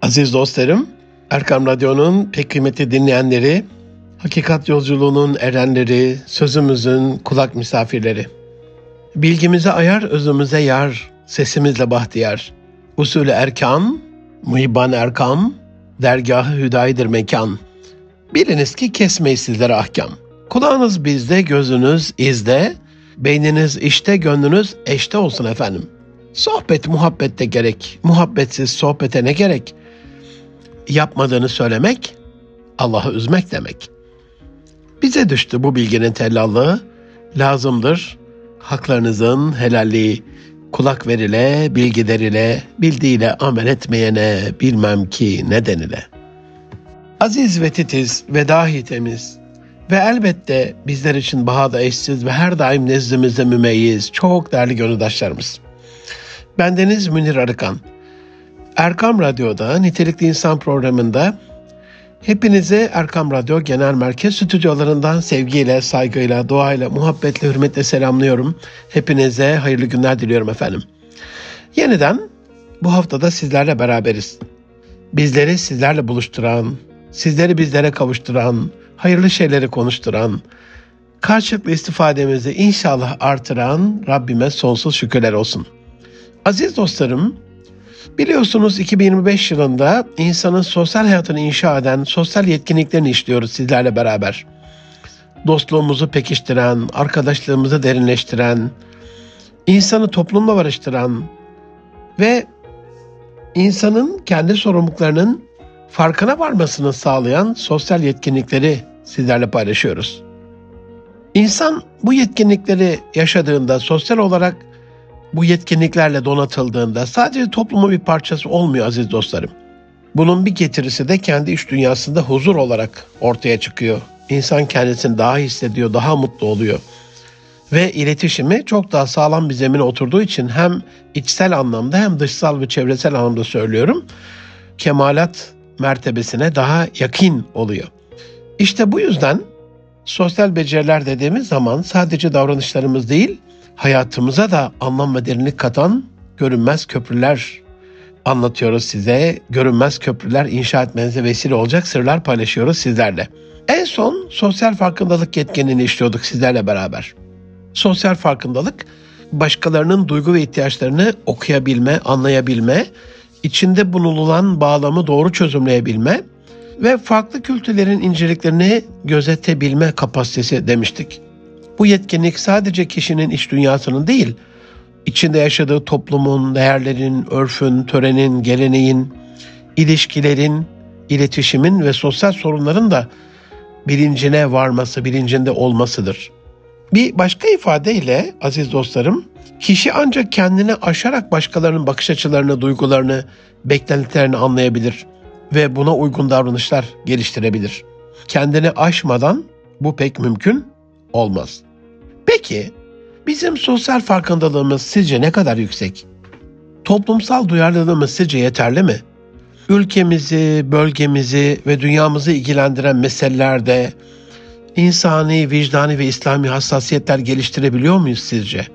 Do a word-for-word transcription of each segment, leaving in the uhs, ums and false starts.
Aziz dostlarım, Erkam Radyo'nun pek kıymetli dinleyenleri, hakikat yolculuğunun erenleri, sözümüzün kulak misafirleri. Bilgimize ayar, özümüze yar, sesimizle bahtiyar. Usulü erkan, muhibban erkam, dergahı hüdayidir mekan. Biliniz ki kesmeyiz sizlere ahkam. Kulağınız bizde, gözünüz izde, beyniniz işte, gönlünüz eşte olsun efendim. Sohbet muhabbette gerek, muhabbetsiz sohbete ne gerek? Yapmadığını söylemek, Allah'ı üzmek demek. Bize düştü bu bilginin tellallığı, lazımdır. Haklarınızın helalliği, kulak verile, bilgileriyle, bildiğiyle amel etmeyene bilmem ki nedenile. Aziz ve titiz ve dahi temiz ve elbette bizler için bahada eşsiz ve her daim nezdimizde mümeyyiz, çok değerli gönüldaşlarımız. Bendeniz Münir Arıkan. Erkam Radyo'da Nitelikli İnsan programında hepinize Erkam Radyo Genel Merkez stüdyolarından sevgiyle, saygıyla, duayla, muhabbetle, hürmetle selamlıyorum. Hepinize hayırlı günler diliyorum efendim. Yeniden bu haftada sizlerle beraberiz. Bizleri sizlerle buluşturan, sizleri bizlere kavuşturan, hayırlı şeyleri konuşturan, karşılıklı istifademizi inşallah artıran Rabbime sonsuz şükürler olsun. Aziz dostlarım, biliyorsunuz iki bin yirmi beş yılında insanın sosyal hayatını inşa eden sosyal yetkinliklerini işliyoruz sizlerle beraber. Dostluğumuzu pekiştiren, arkadaşlığımızı derinleştiren, insanı toplumla barıştıran ve insanın kendi sorumluluklarının farkına varmasını sağlayan sosyal yetkinlikleri sizlerle paylaşıyoruz. İnsan bu yetkinlikleri yaşadığında, sosyal olarak bu yetkinliklerle donatıldığında sadece toplumun bir parçası olmuyor aziz dostlarım. Bunun bir getirisi de kendi iç dünyasında huzur olarak ortaya çıkıyor. İnsan kendisini daha hissediyor, daha mutlu oluyor. Ve iletişimi çok daha sağlam bir zemine oturduğu için hem içsel anlamda hem dışsal ve çevresel anlamda söylüyorum, kemalat mertebesine daha yakın oluyor. İşte bu yüzden sosyal beceriler dediğimiz zaman sadece davranışlarımız değil, hayatımıza da anlam ve derinlik katan görünmez köprüler anlatıyoruz size. Görünmez köprüler inşa etmenize vesile olacak sırlar paylaşıyoruz sizlerle. En son sosyal farkındalık yetkinliğini işliyorduk sizlerle beraber. Sosyal farkındalık, başkalarının duygu ve ihtiyaçlarını okuyabilme, anlayabilme, içinde bulunan bağlamı doğru çözümleyebilme ve farklı kültürlerin inceliklerini gözetebilme kapasitesi demiştik. Bu yetkinlik sadece kişinin iç dünyasının değil, içinde yaşadığı toplumun, değerlerin, örfün, törenin, geleneğin, ilişkilerin, iletişimin ve sosyal sorunların da bilincine varması, bilincinde olmasıdır. Bir başka ifadeyle aziz dostlarım, kişi ancak kendini aşarak başkalarının bakış açılarını, duygularını, beklentilerini anlayabilir ve buna uygun davranışlar geliştirebilir. Kendini aşmadan bu pek mümkün olmaz. Peki, bizim sosyal farkındalığımız sizce ne kadar yüksek? Toplumsal duyarlılığımız sizce yeterli mi? Ülkemizi, bölgemizi ve dünyamızı ilgilendiren meselelerde insani, vicdani ve İslami hassasiyetler geliştirebiliyor muyuz sizce?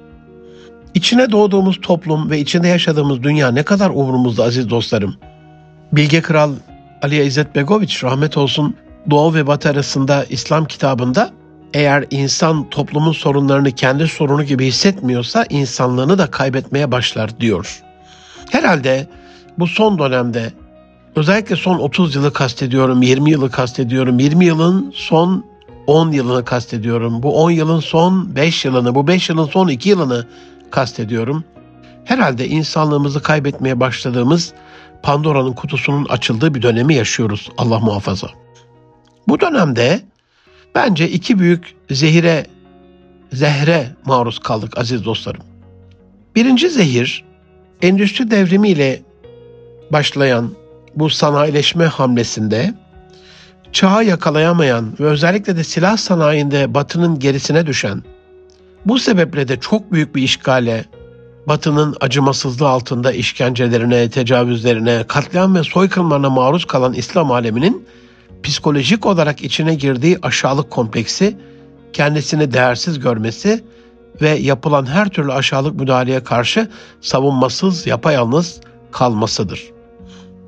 İçine doğduğumuz toplum ve içinde yaşadığımız dünya ne kadar umurumuzda aziz dostlarım? Bilge Kral Ali İzzet Begoviç rahmet olsun Doğu ve Batı arasında İslam kitabında eğer insan toplumun sorunlarını kendi sorunu gibi hissetmiyorsa insanlığını da kaybetmeye başlar diyor. Herhalde bu son dönemde özellikle son otuz yılı kastediyorum, yirmi yılı kastediyorum, yirmi yılın son on yılını kastediyorum, bu on yılın son beş yılını, bu beş yılın son iki yılını kastediyorum. Herhalde insanlığımızı kaybetmeye başladığımız Pandora'nın kutusunun açıldığı bir dönemi yaşıyoruz Allah muhafaza. Bu dönemde bence iki büyük zehire, zehre maruz kaldık aziz dostlarım. Birinci zehir, endüstri devrimiyle başlayan bu sanayileşme hamlesinde çağı yakalayamayan ve özellikle de silah sanayinde Batı'nın gerisine düşen, bu sebeple de çok büyük bir işgale, Batı'nın acımasızlığı altında işkencelerine, tecavüzlerine, katliam ve soykırımlarına maruz kalan İslam aleminin psikolojik olarak içine girdiği aşağılık kompleksi, kendisini değersiz görmesi ve yapılan her türlü aşağılık müdahaleye karşı savunmasız, yapayalnız kalmasıdır.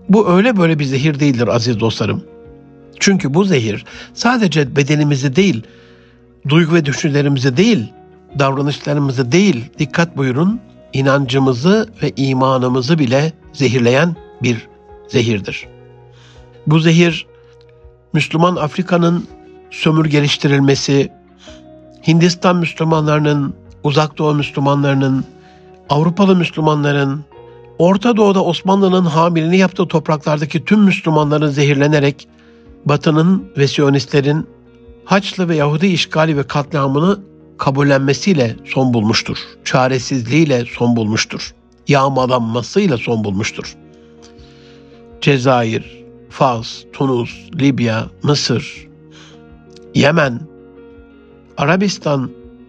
Bu öyle böyle bir zehir değildir aziz dostlarım. Çünkü bu zehir sadece bedenimizi değil, duygu ve düşüncelerimizi değil, davranışlarımızı değil, dikkat buyurun, inancımızı ve imanımızı bile zehirleyen bir zehirdir. Bu zehir, Müslüman Afrika'nın sömürgeleştirilmesi, Hindistan Müslümanlarının, Uzak Doğu Müslümanlarının, Avrupalı Müslümanların, Orta Doğu'da Osmanlı'nın hamilini yaptığı topraklardaki tüm Müslümanların zehirlenerek Batı'nın ve Siyonistlerin Haçlı ve Yahudi işgali ve katliamını kabullenmesiyle son bulmuştur. Çaresizliğiyle son bulmuştur. Yağmalanmasıyla son bulmuştur. Cezayir, Fas, Tunus, Libya, Mısır, Yemen, Arabistan,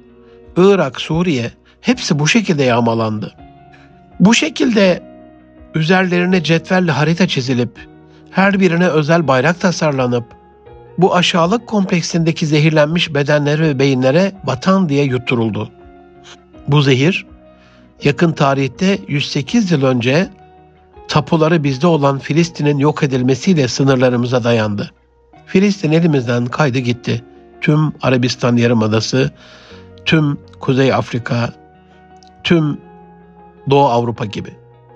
Irak, Suriye hepsi bu şekilde yağmalandı. Bu şekilde üzerlerine cetvelle harita çizilip her birine özel bayrak tasarlanıp bu aşağılık kompleksindeki zehirlenmiş bedenlere ve beyinlere vatan diye yutturuldu. Bu zehir yakın tarihte yüz sekiz yıl önce tapuları bizde olan Filistin'in yok edilmesiyle sınırlarımıza dayandı. Filistin elimizden kaydı gitti. Tüm Arabistan Yarımadası, tüm Kuzey Afrika, tüm Doğu Avrupa gibi.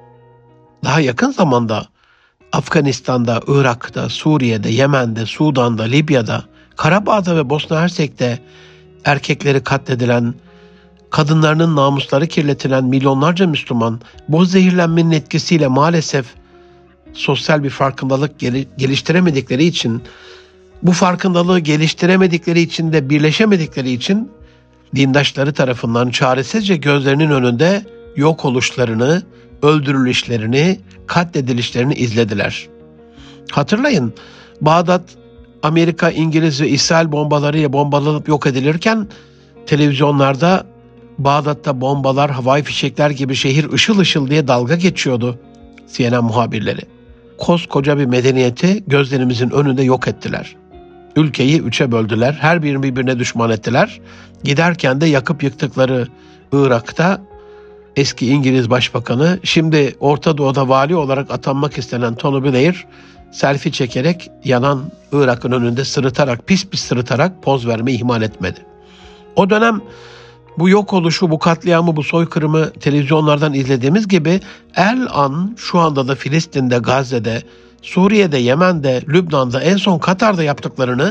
Daha yakın zamanda Afganistan'da, Irak'ta, Suriye'de, Yemen'de, Sudan'da, Libya'da, Karabağ'da ve Bosna Hersek'te erkekleri katledilen, kadınlarının namusları kirletilen milyonlarca Müslüman bu zehirlenmenin etkisiyle maalesef sosyal bir farkındalık geliştiremedikleri için, bu farkındalığı geliştiremedikleri için de birleşemedikleri için dindaşları tarafından çaresizce gözlerinin önünde yok oluşlarını, öldürülüşlerini, katledilişlerini izlediler. Hatırlayın, Bağdat, Amerika, İngiliz ve İsrail bombalarıyla bombalanıp yok edilirken televizyonlarda Bağdat'ta bombalar, havai fişekler gibi şehir ışıl ışıl diye dalga geçiyordu C N N muhabirleri. Koskoca bir medeniyeti gözlerimizin önünde yok ettiler. Ülkeyi üçe böldüler, her birini birbirine düşman ettiler. Giderken de yakıp yıktıkları Irak'ta eski İngiliz Başbakanı, şimdi Orta Doğu'da vali olarak atanmak istenen Tony Blair, selfie çekerek yanan Irak'ın önünde sırıtarak, pis pis sırıtarak poz vermeyi ihmal etmedi. O dönem bu yok oluşu, bu katliamı, bu soykırımı televizyonlardan izlediğimiz gibi el an şu anda da Filistin'de, Gazze'de, Suriye'de, Yemen'de, Lübnan'da, en son Katar'da yaptıklarını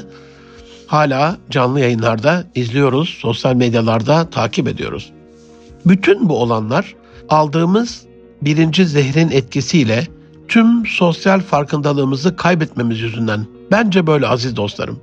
hala canlı yayınlarda izliyoruz, sosyal medyalarda takip ediyoruz. Bütün bu olanlar aldığımız birinci zehrin etkisiyle tüm sosyal farkındalığımızı kaybetmemiz yüzünden. Bence böyle aziz dostlarım.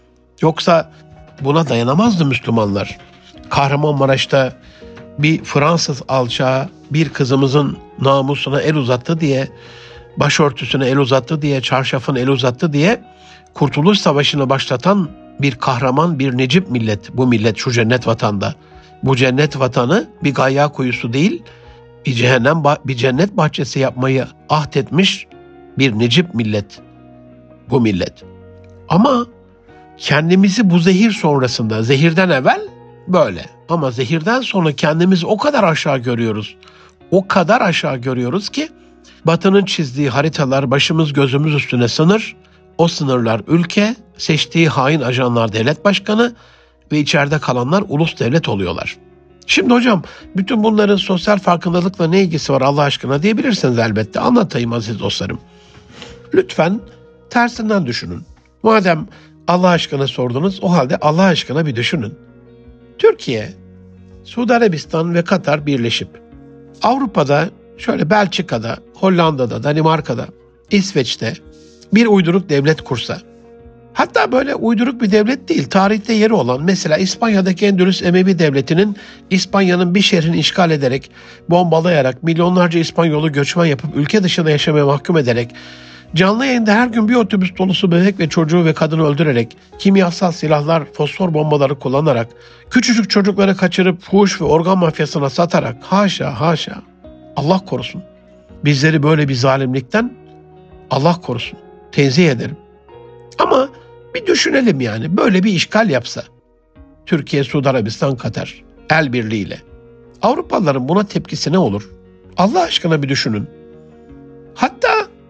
Yoksa buna dayanamazdı Müslümanlar. Kahramanmaraş'ta bir Fransız alçağı bir kızımızın namusuna el uzattı diye, başörtüsüne el uzattı diye, çarşafına el uzattı diye Kurtuluş Savaşı'nı başlatan bir kahraman, bir necip millet bu millet şu cennet vatanda. Bu cennet vatanı bir gayya kuyusu değil, bir cehennem, bir cennet bahçesi yapmayı ahdetmiş bir necip millet bu millet. Ama kendimizi bu zehir sonrasında, zehirden evvel böyle ama zehirden sonra kendimizi o kadar aşağı görüyoruz. O kadar aşağı görüyoruz ki Batı'nın çizdiği haritalar başımız gözümüz üstüne sınır. O sınırlar ülke, seçtiği hain ajanlar devlet başkanı ve içeride kalanlar ulus devlet oluyorlar. Şimdi hocam bütün bunların sosyal farkındalıkla ne ilgisi var Allah aşkına diyebilirsiniz elbette. Anlatayım aziz dostlarım. Lütfen tersinden düşünün. Madem Allah aşkına sordunuz, o halde Allah aşkına bir düşünün. Türkiye, Suudi Arabistan ve Katar birleşip Avrupa'da, şöyle Belçika'da, Hollanda'da, Danimarka'da, İsveç'te bir uyduruk devlet kursa, hatta böyle uyduruk bir devlet değil, tarihte yeri olan mesela İspanya'daki Endülüs Emevi Devleti'nin İspanya'nın bir şehrini işgal ederek, bombalayarak, milyonlarca İspanyolu göçmen yapıp ülke dışına yaşamaya mahkum ederek, canlı yayında her gün bir otobüs dolusu bebek ve çocuğu ve kadını öldürerek, kimyasal silahlar, fosfor bombaları kullanarak, küçücük çocukları kaçırıp fuhuş ve organ mafyasına satarak, haşa haşa, Allah korusun. Bizleri böyle bir zalimlikten Allah korusun. Tenzih ederim. Ama bir düşünelim yani, böyle bir işgal yapsa Türkiye, Suudi Arabistan, Katar el birliğiyle, Avrupalıların buna tepkisi ne olur? Allah aşkına bir düşünün. Hatta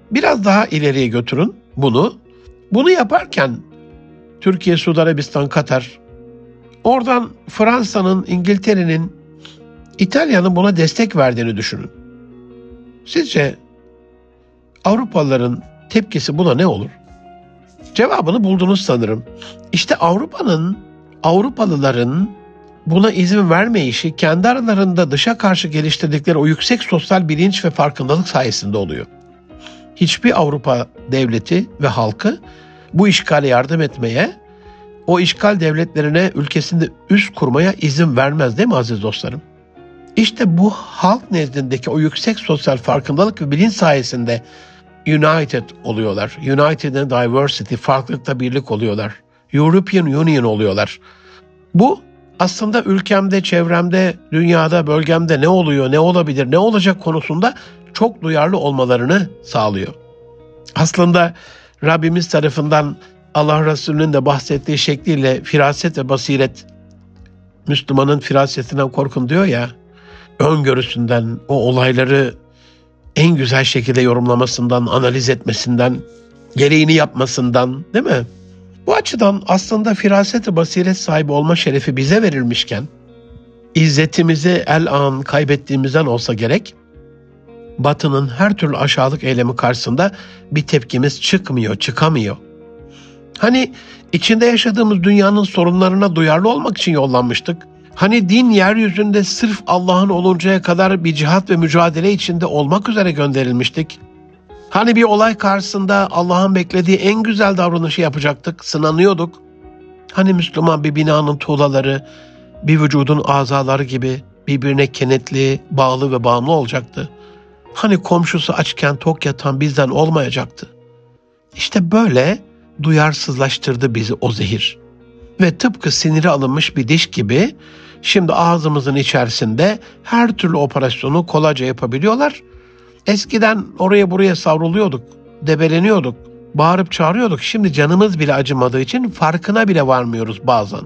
Biraz daha ileriye götürün bunu. Bunu yaparken Türkiye, Suudi Arabistan, Katar, oradan Fransa'nın, İngiltere'nin, İtalya'nın buna destek verdiğini düşünün. Sizce Avrupalıların tepkisi buna ne olur? Cevabını buldunuz sanırım. İşte Avrupa'nın, Avrupalıların buna izin vermeyişi kendi aralarında dışa karşı geliştirdikleri o yüksek sosyal bilinç ve farkındalık sayesinde oluyor. Hiçbir Avrupa devleti ve halkı bu işgale yardım etmeye, o işgal devletlerine ülkesinde üs kurmaya izin vermez, değil mi aziz dostlarım? İşte bu halk nezdindeki o yüksek sosyal farkındalık ve bilinç sayesinde United oluyorlar. United in Diversity, farklılıkta birlik oluyorlar. European Union oluyorlar. Bu aslında ülkemde, çevremde, dünyada, bölgemde ne oluyor, ne olabilir, ne olacak konusunda çok duyarlı olmalarını sağlıyor. Aslında Rabbimiz tarafından Allah Resulü'nün de bahsettiği şekliyle firaset ve basiret, Müslümanın firasetinden korkun diyor ya, öngörüsünden, o olayları en güzel şekilde yorumlamasından, analiz etmesinden, gereğini yapmasından, değil mi? Bu açıdan aslında firaset ve basiret sahibi olma şerefi bize verilmişken, izzetimizi el an kaybettiğimizden olsa gerek, Batı'nın her türlü aşağılık eylemi karşısında bir tepkimiz çıkmıyor, çıkamıyor. Hani içinde yaşadığımız dünyanın sorunlarına duyarlı olmak için yollanmıştık. Hani din yeryüzünde sırf Allah'ın oluncaya kadar bir cihat ve mücadele içinde olmak üzere gönderilmiştik. Hani bir olay karşısında Allah'ın beklediği en güzel davranışı yapacaktık, sınanıyorduk. Hani Müslüman bir binanın tuğlaları, bir vücudun azaları gibi birbirine kenetli, bağlı ve bağımlı olacaktı. Hani komşusu açken tok yatan bizden olmayacaktı. İşte böyle duyarsızlaştırdı bizi o zehir. Ve tıpkı siniri alınmış bir diş gibi şimdi ağzımızın içerisinde her türlü operasyonu kolayca yapabiliyorlar. Eskiden oraya buraya savruluyorduk, debeleniyorduk, bağırıp çağırıyorduk. Şimdi canımız bile acımadığı için farkına bile varmıyoruz bazen.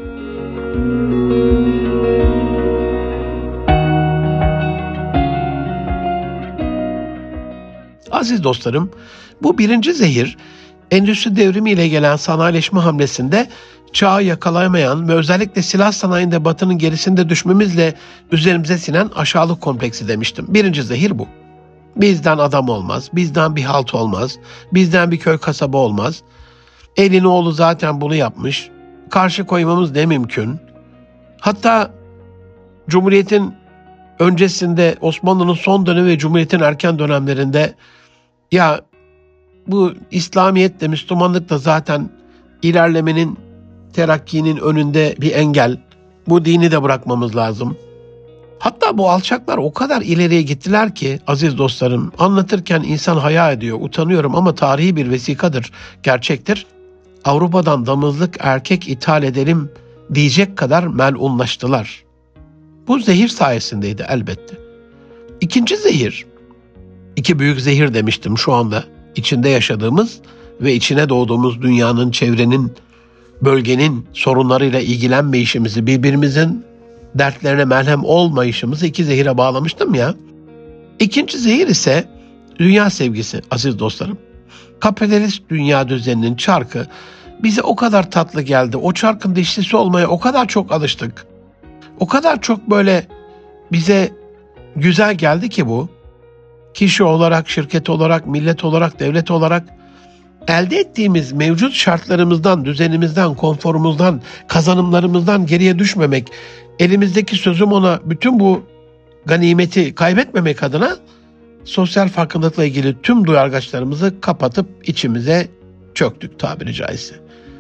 Aziz dostlarım, bu birinci zehir endüstri devrimiyle gelen sanayileşme hamlesinde çağı yakalayamayan ve özellikle silah sanayinde Batı'nın gerisinde düşmemizle üzerimize sinen aşağılık kompleksi demiştim. Birinci zehir bu. Bizden adam olmaz, bizden bir halt olmaz, bizden bir köy kasaba olmaz. Elin oğlu zaten bunu yapmış, karşı koymamız ne mümkün. Hatta Cumhuriyet'in öncesinde, Osmanlı'nın son dönemi ve Cumhuriyet'in erken dönemlerinde ya bu İslamiyet de Müslümanlık da zaten ilerlemenin, terakkinin önünde bir engel. Bu dini de bırakmamız lazım. Hatta bu alçaklar o kadar ileriye gittiler ki aziz dostlarım, anlatırken insan haya ediyor, utanıyorum ama tarihi bir vesikadır, gerçektir. Avrupa'dan damızlık erkek ithal edelim diyecek kadar melunlaştılar. Bu zehir sayesindeydi elbette. İkinci zehir, iki büyük zehir demiştim şu anda içinde yaşadığımız ve içine doğduğumuz dünyanın, çevrenin, bölgenin sorunlarıyla ilgilenmeyişimizi, birbirimizin dertlerine merhem olmayışımızı iki zehire bağlamıştım ya. İkinci zehir ise dünya sevgisi aziz dostlarım. Kapitalist dünya düzeninin çarkı bize o kadar tatlı geldi. O çarkın dişlisi olmaya o kadar çok alıştık. O kadar çok böyle bize güzel geldi ki bu. Kişi olarak, şirket olarak, millet olarak, devlet olarak elde ettiğimiz mevcut şartlarımızdan, düzenimizden, konforumuzdan, kazanımlarımızdan geriye düşmemek, elimizdeki sözüm ona bütün bu ganimeti kaybetmemek adına sosyal farkındalıkla ilgili tüm duyargaçlarımızı kapatıp içimize çöktük tabiri caizse.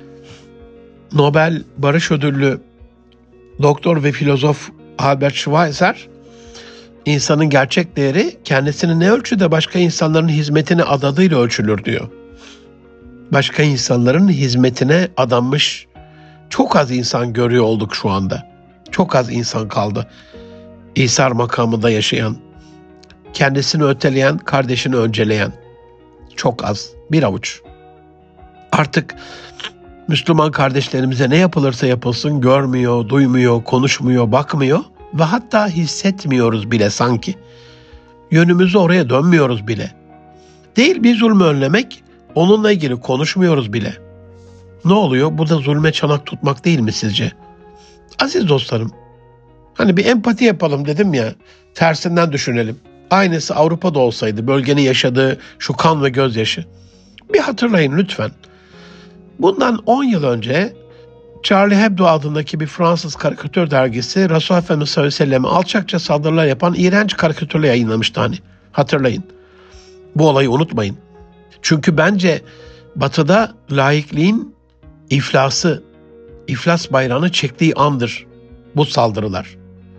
Nobel Barış Ödüllü doktor ve filozof Albert Schweitzer, insanın gerçek değeri kendisini ne ölçüde başka insanların hizmetine adadığıyla ölçülür diyor. Başka insanların hizmetine adanmış çok az insan görüyor olduk şu anda. Çok az insan kaldı. İsar makamında yaşayan, kendisini öteleyen, kardeşini önceleyen. Çok az, bir avuç. Artık Müslüman kardeşlerimize ne yapılırsa yapılsın görmüyor, duymuyor, konuşmuyor, bakmıyor ve hatta hissetmiyoruz bile sanki. Yönümüzü oraya dönmüyoruz bile. Değil bir zulmü önlemek, onunla ilgili konuşmuyoruz bile. Ne oluyor? Bu da zulme çanak tutmak değil mi sizce? Aziz dostlarım, hani bir empati yapalım dedim ya, tersinden düşünelim. Aynısı Avrupa'da olsaydı, bölgenin yaşadığı şu kan ve gözyaşı. Bir hatırlayın lütfen. Bundan on yıl önce Charlie Hebdo adındaki bir Fransız karikatür dergisi Resul Efendimiz sallallahu aleyhi ve sellem'e alçakça saldırılar yapan iğrenç karikatürle yayınlamıştı hani. Hatırlayın. Bu olayı unutmayın. Çünkü bence Batı'da laikliğin iflası, iflas bayrağını çektiği andır bu saldırılar.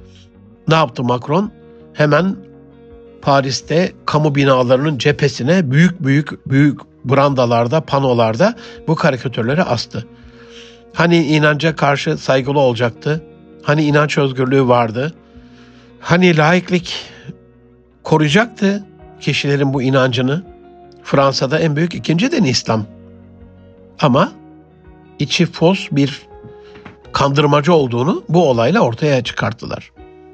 Ne yaptı Macron? Hemen Paris'te kamu binalarının cephesine büyük büyük büyük brandalarda, panolarda bu karikatürleri astı. Hani inanca karşı saygılı olacaktı? Hani inanç özgürlüğü vardı? Hani laiklik koruyacaktı kişilerin bu inancını? Fransa'da en büyük ikinci din İslam. Ama içi fos bir kandırmacı olduğunu bu olayla ortaya çıkarttılar.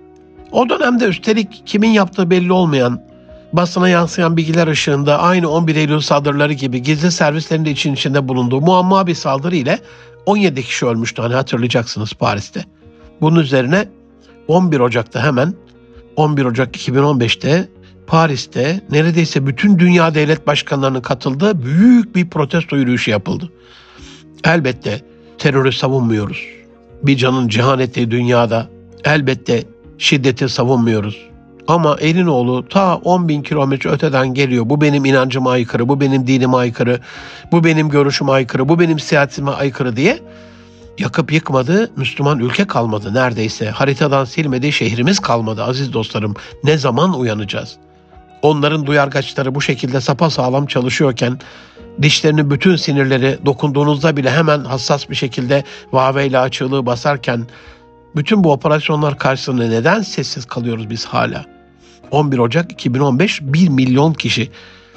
O dönemde üstelik kimin yaptığı belli olmayan, basına yansıyan bilgiler ışığında aynı on bir Eylül saldırıları gibi gizli servislerin de için içinde bulunduğu muamma bir saldırı ile on yedi kişi ölmüştü hani hatırlayacaksınız Paris'te. Bunun üzerine on bir Ocak'ta hemen on bir Ocak iki bin on beş'te Paris'te neredeyse bütün dünya devlet başkanlarının katıldığı büyük bir protesto yürüyüşü yapıldı. Elbette terörü savunmuyoruz. Bir canın cihan ettiği dünyada elbette şiddeti savunmuyoruz. Ama Elinoğlu ta on bin kilometre öteden geliyor. Bu benim inancıma aykırı, bu benim dinime aykırı, bu benim görüşüme aykırı, bu benim siyasetime aykırı diye yakıp yıkmadı, Müslüman ülke kalmadı neredeyse. Haritadan silmediği şehrimiz kalmadı aziz dostlarım. Ne zaman uyanacağız? Onların duyargaçları bu şekilde sapasağlam çalışıyorken, dişlerinin bütün sinirleri dokunduğunuzda bile hemen hassas bir şekilde vaveyle çığlığı basarken, bütün bu operasyonlar karşısında neden sessiz kalıyoruz biz hala? on bir Ocak iki bin on beş bir milyon kişi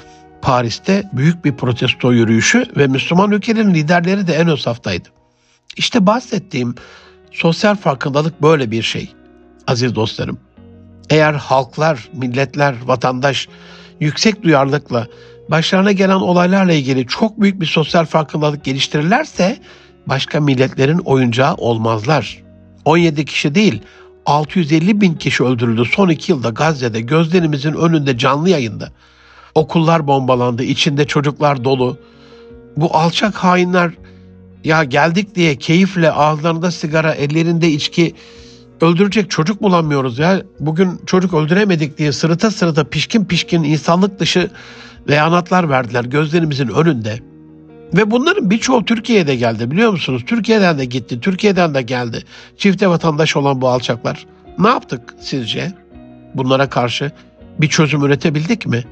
Paris'te büyük bir protesto yürüyüşü ve Müslüman ülkelerin liderleri de en ön saftaydı. İşte bahsettiğim sosyal farkındalık böyle bir şey aziz dostlarım. Eğer halklar, milletler, vatandaş yüksek duyarlılıkla başlarına gelen olaylarla ilgili çok büyük bir sosyal farkındalık geliştirirlerse başka milletlerin oyuncağı olmazlar. on yedi kişi değil, altı yüz elli bin kişi öldürüldü son iki yılda Gazze'de gözlerimizin önünde canlı yayında. Okullar bombalandı, içinde çocuklar dolu. Bu alçak hainler ya geldik diye keyifle ağızlarında sigara, ellerinde içki, öldürecek çocuk bulamıyoruz ya. Bugün çocuk öldüremedik diye sırıta sırıta pişkin pişkin insanlık dışı beyanatlar verdiler gözlerimizin önünde. Ve bunların birçoğu Türkiye'de geldi biliyor musunuz? Türkiye'den de gitti, Türkiye'den de geldi. Çifte vatandaş olan bu alçaklar. Ne yaptık sizce? Bunlara karşı bir çözüm üretebildik mi?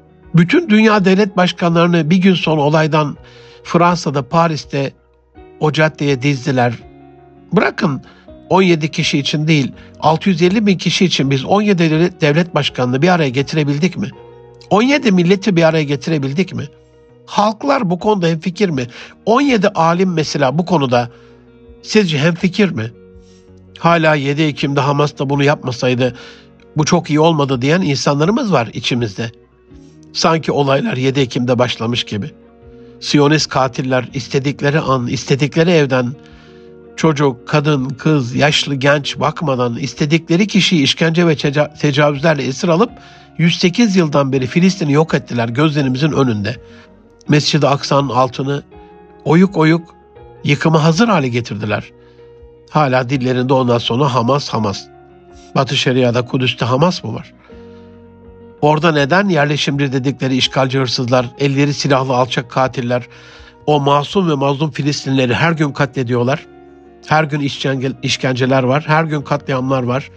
Bütün dünya devlet başkanlarını bir gün sonra olaydan Fransa'da, Paris'te o caddeye dizdiler. Bırakın on yedi kişi için değil, altı yüz elli bin kişi için biz on yedi devlet başkanını bir araya getirebildik mi? on yedi milleti bir araya getirebildik mi? Halklar bu konuda hemfikir mi? on yedi alim mesela bu konuda sizce hemfikir mi? Hala yedi Ekim'de Hamas da bunu yapmasaydı bu çok iyi olmadı diyen insanlarımız var içimizde. Sanki olaylar yedi Ekim'de başlamış gibi. Siyonist katiller istedikleri an, istedikleri evden çocuk, kadın, kız, yaşlı, genç bakmadan istedikleri kişiyi işkence ve teca- tecavüzlerle esir alıp yüz sekiz yıldan beri Filistin'i yok ettiler gözlerimizin önünde. Mescid-i Aksa'nın altını oyuk oyuk yıkıma hazır hale getirdiler. Hala dillerinde ondan sonra Hamas, Hamas. Batı Şeria'da Kudüs'te Hamas mı var? Orada neden yerleşimci dedikleri işgalci hırsızlar, elleri silahlı alçak katiller, o masum ve mazlum Filistinlileri her gün katlediyorlar? Her gün işkence, işkenceler var, her gün katliamlar var.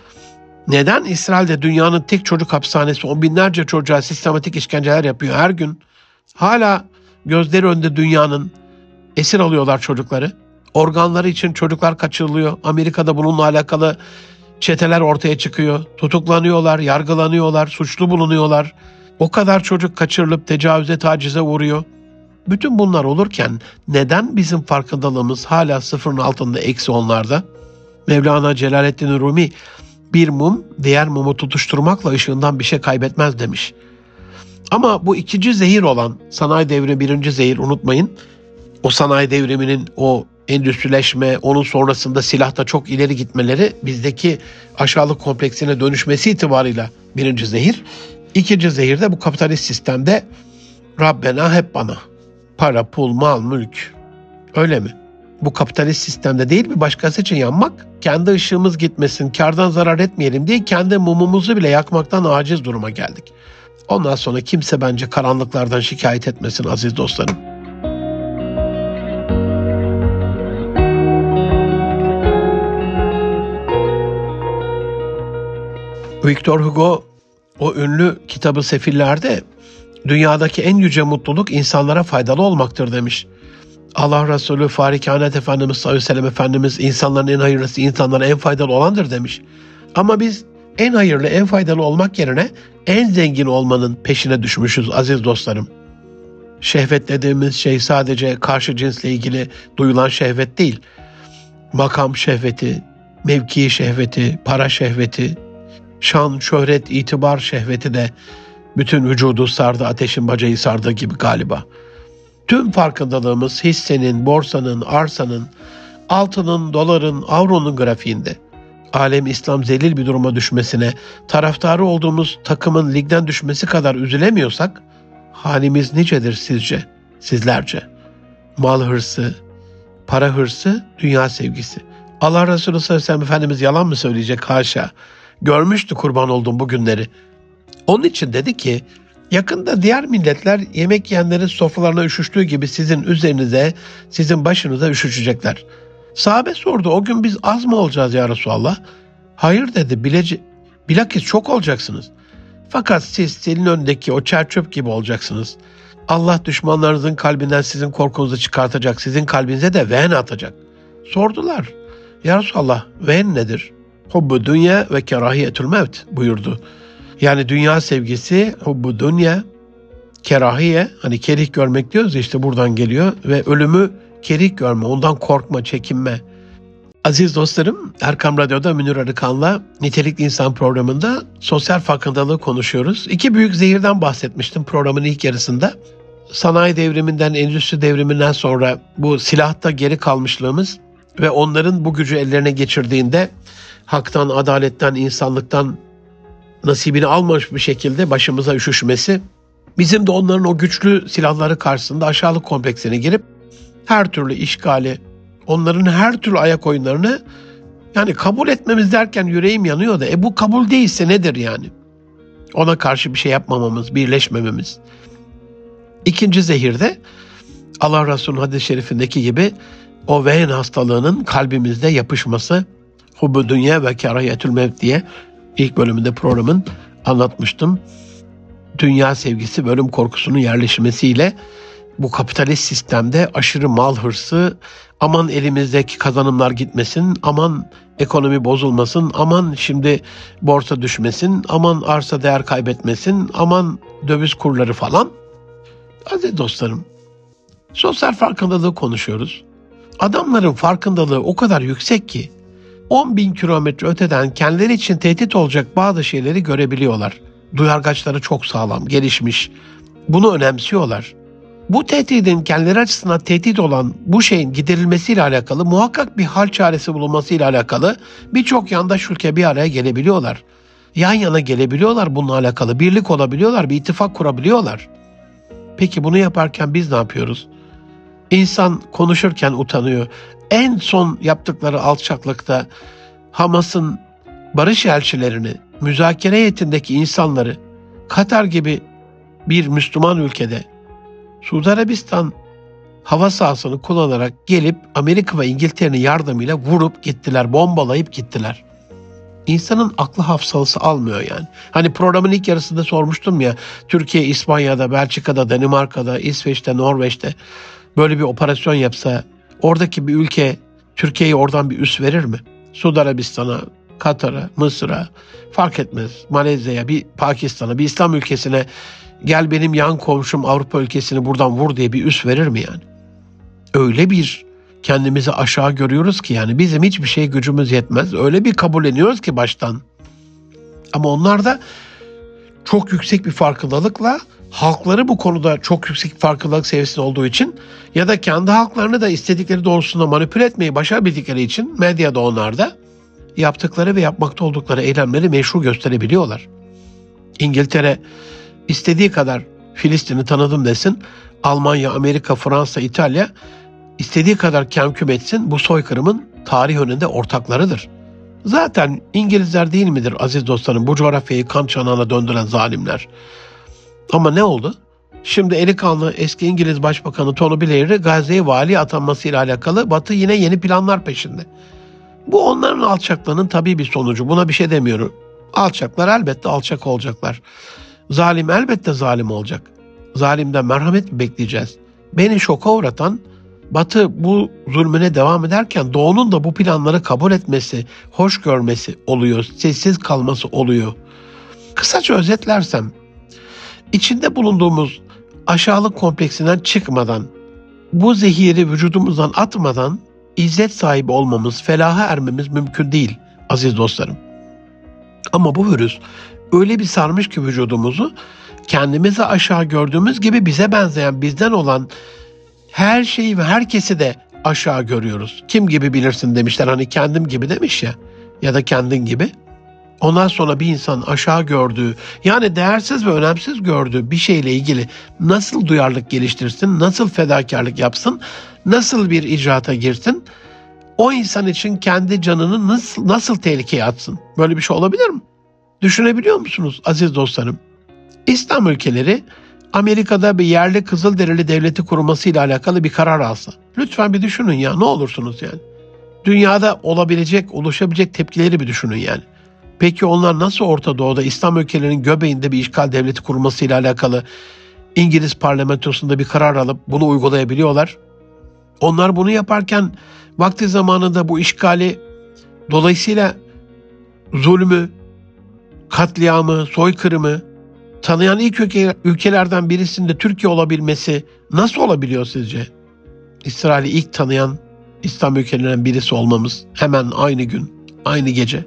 Neden İsrail'de dünyanın tek çocuk hapishanesi on binlerce çocuğa sistematik işkenceler yapıyor her gün? Hala gözleri önünde dünyanın esir alıyorlar çocukları. Organları için çocuklar kaçırılıyor. Amerika'da bununla alakalı çeteler ortaya çıkıyor. Tutuklanıyorlar, yargılanıyorlar, suçlu bulunuyorlar. O kadar çocuk kaçırılıp tecavüze, tacize uğruyor. Bütün bunlar olurken neden bizim farkındalığımız hala sıfırın altında, eksi onlarda? Mevlana Celaleddin Rumi, bir mum diğer mumu tutuşturmakla ışığından bir şey kaybetmez demiş. Ama bu ikinci zehir olan sanayi devrimi, birinci zehir unutmayın. O sanayi devriminin o endüstrileşme, onun sonrasında silahta çok ileri gitmeleri bizdeki aşağılık kompleksine dönüşmesi itibarıyla birinci zehir. İkinci zehir de bu kapitalist sistemde Rabbena hep bana. Para, pul, mal, mülk. Öyle mi? Bu kapitalist sistemde değil bir başkası için yanmak, kendi ışığımız gitmesin, kardan zarar etmeyelim diye kendi mumumuzu bile yakmaktan aciz duruma geldik. Ondan sonra kimse bence karanlıklardan şikayet etmesin aziz dostlarım. Victor Hugo o ünlü kitabı Sefiller'de dünyadaki en yüce mutluluk insanlara faydalı olmaktır demiş. Allah Resulü Fahri Kainat Efendimiz sallallahu aleyhi ve sellem Efendimiz insanların en hayırlısı, insanlara en faydalı olandır demiş. Ama biz en hayırlı, en faydalı olmak yerine en zengin olmanın peşine düşmüşüz aziz dostlarım. Şehvet dediğimiz şey sadece karşı cinsle ilgili duyulan şehvet değil. Makam şehveti, mevki şehveti, para şehveti, şan, şöhret, itibar şehveti de bütün vücudu sardı, ateşin bacayı sardığı gibi galiba. Tüm farkındalığımız hissenin, borsanın, arsanın, altının, doların, avronun grafiğinde. Alem İslam zelil bir duruma düşmesine, taraftarı olduğumuz takımın ligden düşmesi kadar üzülemiyorsak, halimiz nicedir sizce, sizlerce? Mal hırsı, para hırsı, dünya sevgisi. Allah Resulü sallallahu aleyhi ve sellem Efendimiz yalan mı söyleyecek? Haşa. Görmüştü kurban olduğum bu günleri. Onun için dedi ki, yakında diğer milletler yemek yiyenlerin sofralarına üşüştüğü gibi sizin üzerinize, sizin başınıza üşüşecekler. Sahabe sordu, o gün biz az mı olacağız ya Resulallah? Hayır dedi, bilece, bilakis çok olacaksınız. Fakat siz senin önündeki o çerçöp gibi olacaksınız. Allah düşmanlarınızın kalbinden sizin korkunuzu çıkartacak, sizin kalbinize de vehn atacak. Sordular, ya Resulallah vehn nedir? Hubbu dünya ve kerahiyetül mevt buyurdu. Yani dünya sevgisi, hubbu dünya, kerahiye, hani kerih görmek diyoruz ya, işte buradan geliyor ve ölümü kerih görme, ondan korkma, çekinme. Aziz dostlarım, Erkam Radyo'da Münir Arıkan'la Nitelikli İnsan programında sosyal farkındalığı konuşuyoruz. İki büyük zehirden bahsetmiştim programın ilk yarısında. Sanayi devriminden, endüstri devriminden sonra bu silahta geri kalmışlığımız ve onların bu gücü ellerine geçirdiğinde haktan, adaletten, insanlıktan nasibini almamış bir şekilde başımıza üşüşmesi, bizim de onların o güçlü silahları karşısında aşağılık kompleksine girip her türlü işgali, onların her türlü ayak oyunlarını yani kabul etmemiz derken yüreğim yanıyor da e bu kabul değilse nedir yani? Ona karşı bir şey yapmamamız, birleşmememiz. İkinci zehirde Allah Resulü'nün hadis-i şerifindeki gibi o vehn hastalığının kalbimizde yapışması, hubbu dünya ve kerahiyetül mevt diye ilk bölümünde programın anlatmıştım. Dünya sevgisi, ölüm korkusunun yerleşmesiyle bu kapitalist sistemde aşırı mal hırsı, aman elimizdeki kazanımlar gitmesin, aman ekonomi bozulmasın, aman şimdi borsa düşmesin, aman arsa değer kaybetmesin, aman döviz kurları falan. Aziz dostlarım, sosyal farkındalığı konuşuyoruz. Adamların farkındalığı o kadar yüksek ki on bin kilometre öteden kendileri için tehdit olacak bazı şeyleri görebiliyorlar. Duyargaçları çok sağlam, gelişmiş. Bunu önemsiyorlar. Bu tehdidin kendileri açısından tehdit olan bu şeyin giderilmesiyle alakalı muhakkak bir hal çaresi bulunmasıyla alakalı birçok yandaş ülke bir araya gelebiliyorlar. Yan yana gelebiliyorlar bununla alakalı. Birlik olabiliyorlar, bir ittifak kurabiliyorlar. Peki bunu yaparken biz ne yapıyoruz? İnsan konuşurken utanıyor. En son yaptıkları alçaklıkta Hamas'ın barış elçilerini, müzakere heyetindeki insanları Katar gibi bir Müslüman ülkede Suudi Arabistan hava sahasını kullanarak gelip Amerika ve İngiltere'nin yardımıyla vurup gittiler, bombalayıp gittiler. İnsanın aklı hafızası almıyor yani. Hani programın ilk yarısında sormuştum ya, Türkiye, İspanya'da, Belçika'da, Danimarka'da, İsveç'te, Norveç'te böyle bir operasyon yapsa oradaki bir ülke Türkiye'yi oradan bir üs verir mi? Suudi Arabistan'a, Katar'a, Mısır'a fark etmez. Malezya'ya, bir Pakistan'a, bir İslam ülkesine gel benim yan komşum Avrupa ülkesini buradan vur diye bir üs verir mi yani? Öyle bir kendimizi aşağı görüyoruz ki yani bizim hiçbir şey gücümüz yetmez. Öyle bir kabulleniyoruz ki baştan. Ama onlar da çok yüksek bir farkındalıkla halkları bu konuda çok yüksek farkındalık seviyesinde olduğu için ya da kendi halklarını da istedikleri doğrultusunda manipüle etmeyi başarabildikleri için medyada onlar da yaptıkları ve yapmakta oldukları eylemleri meşru gösterebiliyorlar. İngiltere istediği kadar Filistin'i tanıdım desin, Almanya, Amerika, Fransa, İtalya istediği kadar kemküm etsin, bu soykırımın tarih önünde ortaklarıdır. Zaten İngilizler değil midir aziz dostlarım bu coğrafyayı kan çanağına döndüren zalimler? Ama ne oldu? Şimdi eli kanlı eski İngiliz Başbakanı Tony Blair'i Gazze'ye vali atanmasıyla alakalı Batı yine yeni planlar peşinde. Bu onların alçaklığının tabii bir sonucu. Buna bir şey demiyorum. Alçaklar elbette alçak olacaklar. Zalim elbette zalim olacak. Zalimden merhamet mi bekleyeceğiz? Beni şoka uğratan Batı bu zulmüne devam ederken Doğu'nun da bu planları kabul etmesi, hoş görmesi oluyor, sessiz kalması oluyor. Kısaca özetlersem, içinde bulunduğumuz aşağılık kompleksinden çıkmadan, bu zehiri vücudumuzdan atmadan izzet sahibi olmamız, felaha ermemiz mümkün değil aziz dostlarım. Ama bu virüs öyle bir sarmış ki vücudumuzu, kendimizi aşağı gördüğümüz gibi bize benzeyen, bizden olan her şeyi ve herkesi de aşağı görüyoruz. Kim gibi bilirsin demişler, hani kendim gibi demiş ya, ya da kendin gibi. Ondan sonra bir insan aşağı gördüğü, yani değersiz ve önemsiz gördüğü bir şeyle ilgili nasıl duyarlılık geliştirsin, nasıl fedakarlık yapsın, nasıl bir icraata girsin, o insan için kendi canını nasıl, nasıl tehlikeye atsın? Böyle bir şey olabilir mi? Düşünebiliyor musunuz aziz dostlarım? İslam ülkeleri Amerika'da bir yerli Kızılderili devleti kurulmasıyla alakalı bir karar alsa. Lütfen bir düşünün ya, ne olursunuz yani. Dünyada olabilecek, oluşabilecek tepkileri bir düşünün yani. Peki onlar nasıl Orta Doğu'da İslam ülkelerinin göbeğinde bir işgal devleti kurulmasıyla alakalı İngiliz parlamentosunda bir karar alıp bunu uygulayabiliyorlar? Onlar bunu yaparken vakti zamanında bu işgali, dolayısıyla zulmü, katliamı, soykırımı tanıyan ilk ülke, ülkelerden birisinde Türkiye olabilmesi nasıl olabiliyor sizce? İsrail'i ilk tanıyan İslam ülkelerinden birisi olmamız hemen aynı gün, aynı gece.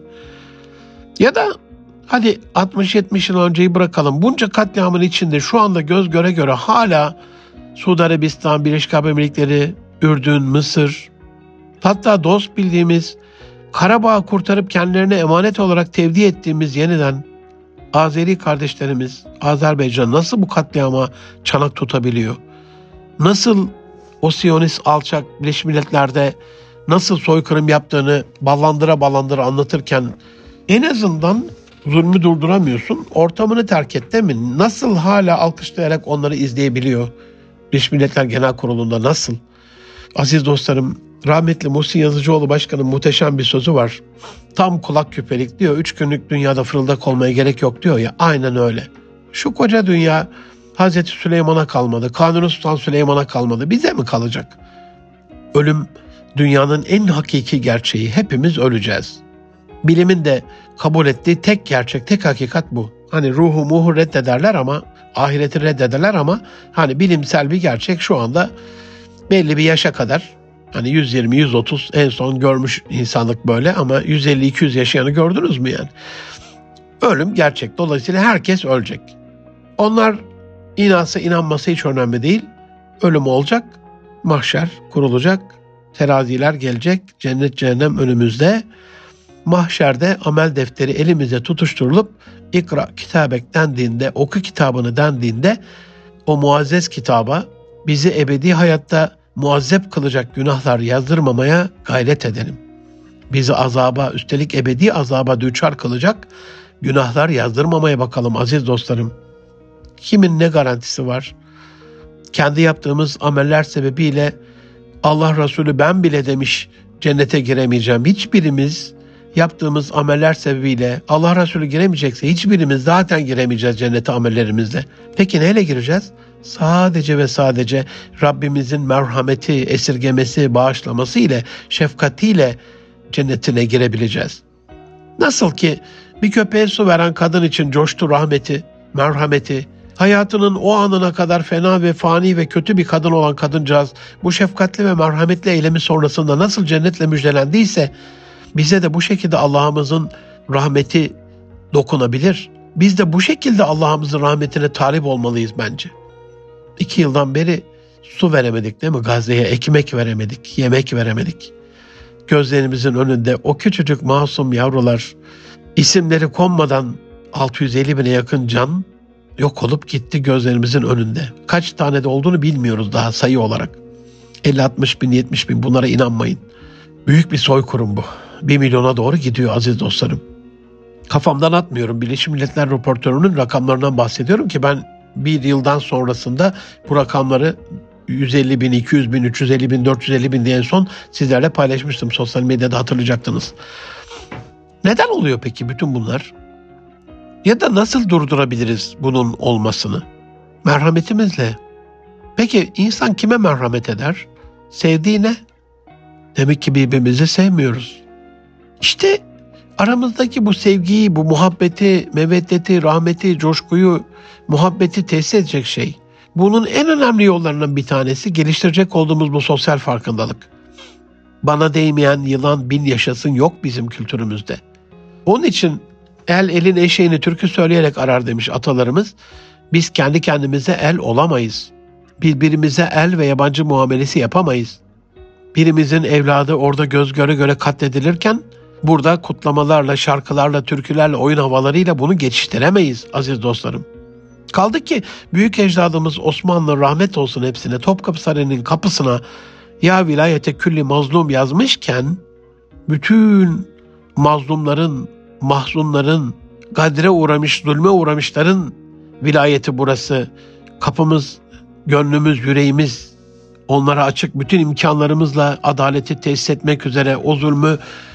Ya da hadi altmış yetmiş yıl önceyi bırakalım. Bunca katliamın içinde şu anda göz göre göre hala Suudi Arabistan, Birleşik Arap Emirlikleri, Ürdün, Mısır, hatta dost bildiğimiz, Karabağ'ı kurtarıp kendilerine emanet olarak tevdi ettiğimiz yeniden Azeri kardeşlerimiz, Azerbaycan nasıl bu katliama çanak tutabiliyor? Nasıl o Siyonist alçak Birleşmiş Milletler'de nasıl soykırım yaptığını ballandıra ballandıra anlatırken en azından zulmü durduramıyorsun, ortamını terk et değil mi? Nasıl hala alkışlayarak onları izleyebiliyor? Birleşmiş Milletler Genel Kurulu'nda nasıl? Aziz dostlarım, rahmetli Muhsin Yazıcıoğlu Başkan'ın muhteşem bir sözü var. Tam kulak küpelik diyor, üç günlük dünyada fırıldak olmaya gerek yok diyor ya, aynen öyle. Şu koca dünya Hazreti Süleyman'a kalmadı, Kanuni Sultan Süleyman'a kalmadı, bize mi kalacak? Ölüm dünyanın en hakiki gerçeği, hepimiz öleceğiz. Bilimin de kabul ettiği tek gerçek, tek hakikat bu. Hani ruhu muhu reddederler ama, ahireti reddederler ama hani bilimsel bir gerçek şu anda belli bir yaşa kadar, hani yüz yirmi yüz otuz en son görmüş insanlık böyle, ama yüz elli iki yüz yaşayanı gördünüz mü yani? Ölüm gerçek. Dolayısıyla herkes ölecek. Onlar inansa inanmasa hiç önemli değil. Ölüm olacak, mahşer kurulacak, teraziler gelecek, cennet cehennem önümüzde. Mahşerde amel defteri elimize tutuşturulup ikra kitabek dendiğinde, oku kitabını dendiğinde o muazzez kitaba bizi ebedi hayatta muazzep kılacak günahlar yazdırmamaya gayret edelim. Bizi azaba, üstelik ebedi azaba düçar kılacak günahlar yazdırmamaya bakalım aziz dostlarım. Kimin ne garantisi var? Kendi yaptığımız ameller sebebiyle Allah Resulü ben bile demiş cennete giremeyeceğim. Hiçbirimiz yaptığımız ameller sebebiyle Allah Resulü giremeyecekse hiçbirimiz zaten giremeyeceğiz cennete amellerimizle. Peki neyle gireceğiz? Sadece ve sadece Rabbimizin merhameti, esirgemesi, bağışlaması ile, şefkatiyle cennetine girebileceğiz. Nasıl ki bir köpeğe su veren kadın için coştu rahmeti, merhameti, hayatının o anına kadar fena ve fani ve kötü bir kadın olan kadıncağız bu şefkatli ve merhametli eylemi sonrasında nasıl cennetle müjdelendiyse bize de bu şekilde Allah'ımızın rahmeti dokunabilir. Biz de bu şekilde Allah'ımızın rahmetine talip olmalıyız bence. İki yıldan beri su veremedik değil mi? Gazze'ye ekmek veremedik, yemek veremedik. Gözlerimizin önünde o küçücük masum yavrular, isimleri konmadan altı yüz elli bine yakın can yok olup gitti gözlerimizin önünde. Kaç tane de olduğunu bilmiyoruz daha sayı olarak. elli altmış bin, yetmiş bin, bunlara inanmayın. Büyük bir soykırım bu. Bir milyona doğru gidiyor aziz dostlarım. Kafamdan atmıyorum. Birleşmiş Milletler raportörünün rakamlarından bahsediyorum ki ben bir yıldan sonrasında bu rakamları yüz elli bin, iki yüz bin, üç yüz elli bin, dört yüz elli bin diye en son sizlerle paylaşmıştım. Sosyal medyada hatırlayacaktınız. Neden oluyor peki bütün bunlar? Ya da nasıl durdurabiliriz bunun olmasını? Merhametimizle. Peki insan kime merhamet eder? Sevdiğine. Demek ki birbirimizi sevmiyoruz. İşte aramızdaki bu sevgiyi, bu muhabbeti, meveddeti, rahmeti, coşkuyu, muhabbeti tesis edecek şey. Bunun en önemli yollarından bir tanesi geliştirecek olduğumuz bu sosyal farkındalık. Bana değmeyen yılan bin yaşasın yok bizim kültürümüzde. Onun için el elin eşeğini türkü söyleyerek arar demiş atalarımız. Biz kendi kendimize el olamayız. Birbirimize el ve yabancı muamelesi yapamayız. Birimizin evladı orada göz göre göre katledilirken burada kutlamalarla, şarkılarla, türkülerle, oyun havalarıyla bunu geçiştiremeyiz aziz dostlarım. Kaldı ki büyük ecdadımız Osmanlı rahmet olsun hepsine Topkapı Sarayı'nın kapısına ya vilayete külli mazlum yazmışken bütün mazlumların, mahzunların, gadre uğramış, zulme uğramışların vilayeti burası. Kapımız, gönlümüz, yüreğimiz onlara açık, bütün imkanlarımızla adaleti tesis etmek üzere, o zulmü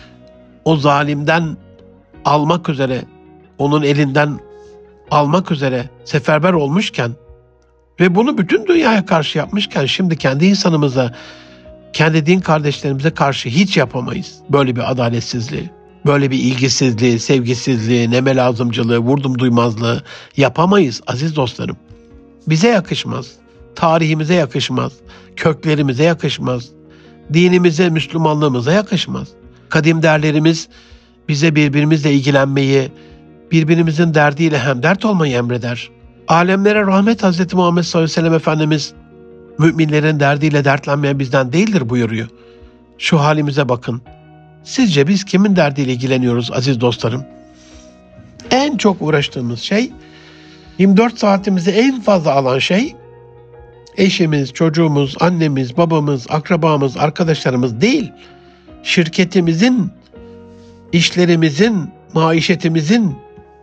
o zalimden almak üzere, onun elinden almak üzere seferber olmuşken ve bunu bütün dünyaya karşı yapmışken şimdi kendi insanımıza, kendi din kardeşlerimize karşı hiç yapamayız böyle bir adaletsizliği. Böyle bir ilgisizliği, sevgisizliği, neme lazımcılığı, vurdum duymazlığı yapamayız aziz dostlarım. Bize yakışmaz, tarihimize yakışmaz, köklerimize yakışmaz, dinimize, Müslümanlığımıza yakışmaz. Kadim değerlerimiz bize birbirimizle ilgilenmeyi, birbirimizin derdiyle hemdert olmayı emreder. Alemlere rahmet Hazreti Muhammed sallallahu aleyhi ve sellem Efendimiz, müminlerin derdiyle dertlenmeyen bizden değildir buyuruyor. Şu halimize bakın. Sizce biz kimin derdiyle ilgileniyoruz aziz dostlarım? En çok uğraştığımız şey, yirmi dört saatimizi en fazla alan şey, eşimiz, çocuğumuz, annemiz, babamız, akrabamız, arkadaşlarımız değil, şirketimizin, işlerimizin, maişetimizin,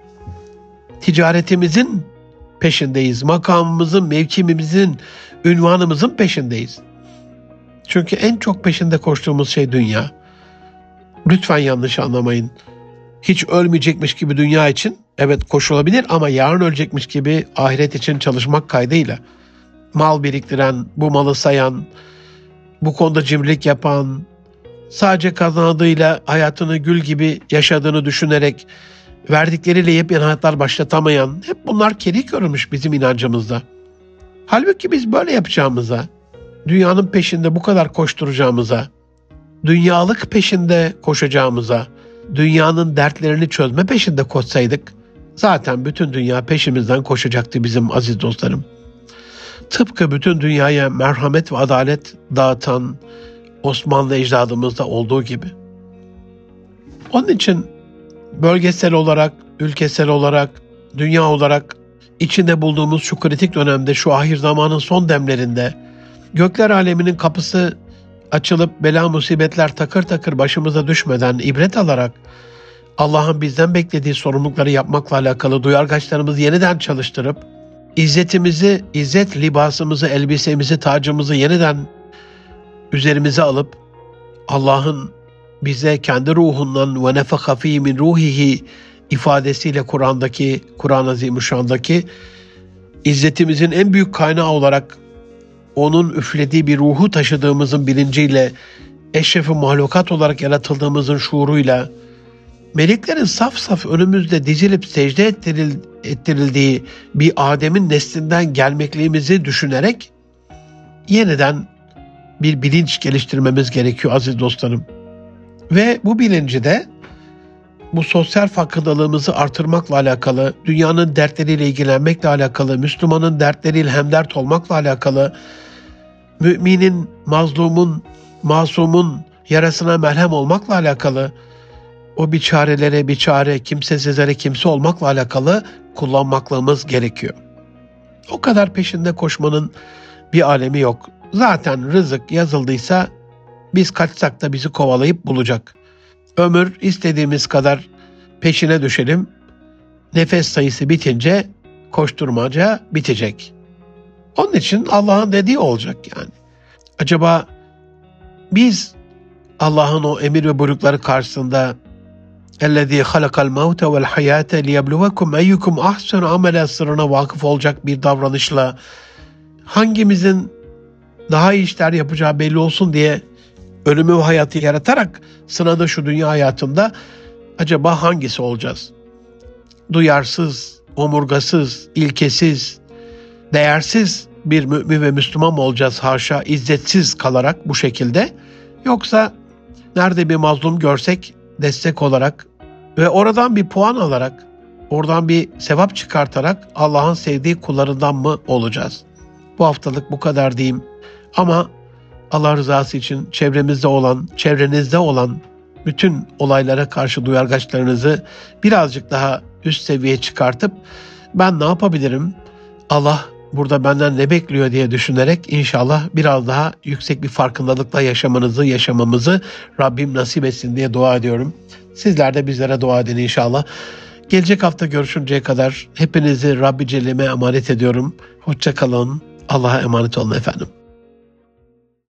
ticaretimizin peşindeyiz. Makamımızın, mevkimimizin, ünvanımızın peşindeyiz. Çünkü en çok peşinde koştuğumuz şey dünya. Lütfen yanlış anlamayın. Hiç ölmeyecekmiş gibi dünya için evet koşulabilir ama yarın ölecekmiş gibi ahiret için çalışmak kaydıyla. Mal biriktiren, bu malı sayan, bu konuda cimrilik yapan, sadece kazandığıyla hayatını gül gibi yaşadığını düşünerek verdikleriyle yepyeni hayatlar başlatamayan, hep bunlar kerik görülmüş bizim inancımızda. Halbuki biz böyle yapacağımıza, dünyanın peşinde bu kadar koşturacağımıza, dünyalık peşinde koşacağımıza, dünyanın dertlerini çözme peşinde koşsaydık, zaten bütün dünya peşimizden koşacaktı bizim aziz dostlarım. Tıpkı bütün dünyaya merhamet ve adalet dağıtan Osmanlı ecdadımızda olduğu gibi. Onun için bölgesel olarak, ülkesel olarak, dünya olarak içinde bulduğumuz şu kritik dönemde, şu ahir zamanın son demlerinde gökler aleminin kapısı açılıp bela musibetler takır takır başımıza düşmeden ibret alarak Allah'ın bizden beklediği sorumlulukları yapmakla alakalı duyargaçlarımızı yeniden çalıştırıp İzzetimizi, izzet libasımızı, elbisemizi, tacımızı yeniden üzerimize alıp Allah'ın bize kendi ruhundan ve nefaka fî min ruhihi ifadesiyle Kur'an'daki, Kur'an-ı Azimüşşan'daki izzetimizin en büyük kaynağı olarak onun üflediği bir ruhu taşıdığımızın bilinciyle, eşref-i mahlukat olarak yaratıldığımızın şuuruyla, meleklerin saf saf önümüzde dizilip secde ettiril, ettirildiği bir Adem'in neslinden gelmekliğimizi düşünerek yeniden bir bilinç geliştirmemiz gerekiyor aziz dostlarım. Ve bu bilinci de bu sosyal farkındalığımızı artırmakla alakalı, dünyanın dertleriyle ilgilenmekle alakalı, Müslümanın dertleriyle hemdert olmakla alakalı, müminin, mazlumun, masumun yarasına merhem olmakla alakalı, o biçarelere biçare, kimsesizlere kimse olmakla alakalı kullanmaklığımız gerekiyor. O kadar peşinde koşmanın bir alemi yok. Zaten rızık yazıldıysa biz kaçsak da bizi kovalayıp bulacak. Ömür istediğimiz kadar peşine düşelim. Nefes sayısı bitince koşturmaca bitecek. Onun için Allah'ın dediği olacak yani. Acaba biz Allah'ın o emir ve buyrukları karşısında اَلَّذ۪ي خَلَقَ الْمَوْتَ وَالْحَيَاةَ لِيَبْلُوَكُمْ اَيُّكُمْ اَحْسَنُ عَمَلًا sırrına vakıf olacak bir davranışla hangimizin daha iyi işler yapacağı belli olsun diye ölümü ve hayatı yaratarak sınadı şu dünya hayatında, acaba hangisi olacağız? Duyarsız, omurgasız, ilkesiz, değersiz bir mümin ve Müslüman mı olacağız haşa, izzetsiz kalarak bu şekilde? Yoksa nerede bir mazlum görsek destek olarak ve oradan bir puan alarak, oradan bir sevap çıkartarak Allah'ın sevdiği kullarından mı olacağız? Bu haftalık bu kadar diyeyim. Ama Allah rızası için çevremizde olan, çevrenizde olan bütün olaylara karşı duyargaçlarınızı birazcık daha üst seviyeye çıkartıp ben ne yapabilirim, Allah burada benden ne bekliyor diye düşünerek inşallah biraz daha yüksek bir farkındalıkla yaşamanızı, yaşamamızı Rabbim nasip etsin diye dua ediyorum. Sizler de bizlere dua edin inşallah. Gelecek hafta görüşünceye kadar hepinizi Rabbi Celle'me emanet ediyorum. Hoşça kalın. Allah'a emanet olun efendim.